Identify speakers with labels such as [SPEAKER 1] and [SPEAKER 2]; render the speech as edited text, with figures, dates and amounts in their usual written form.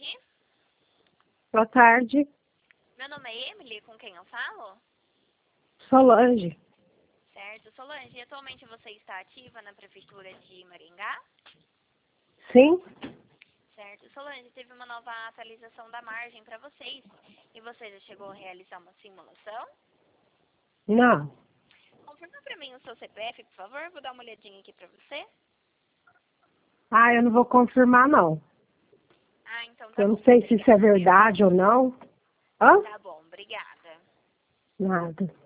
[SPEAKER 1] tarde.
[SPEAKER 2] Boa tarde.
[SPEAKER 1] Meu nome é Emily, com quem eu falo?
[SPEAKER 2] Solange.
[SPEAKER 1] Certo. Solange, atualmente você está ativa na Prefeitura de Maringá?
[SPEAKER 2] Sim?
[SPEAKER 1] Certo. Solange, teve uma nova atualização da margem para vocês. E você já chegou a realizar uma simulação?
[SPEAKER 2] Não.
[SPEAKER 1] Confirma para mim o seu CPF, por favor. Vou dar uma olhadinha aqui para você.
[SPEAKER 2] Ah, eu não vou confirmar, não.
[SPEAKER 1] Ah, então tá
[SPEAKER 2] Eu não
[SPEAKER 1] bom.
[SPEAKER 2] sei se isso é
[SPEAKER 1] Obrigada, viu?
[SPEAKER 2] verdade ou não. Hã?
[SPEAKER 1] Tá bom, obrigada.
[SPEAKER 2] Nada.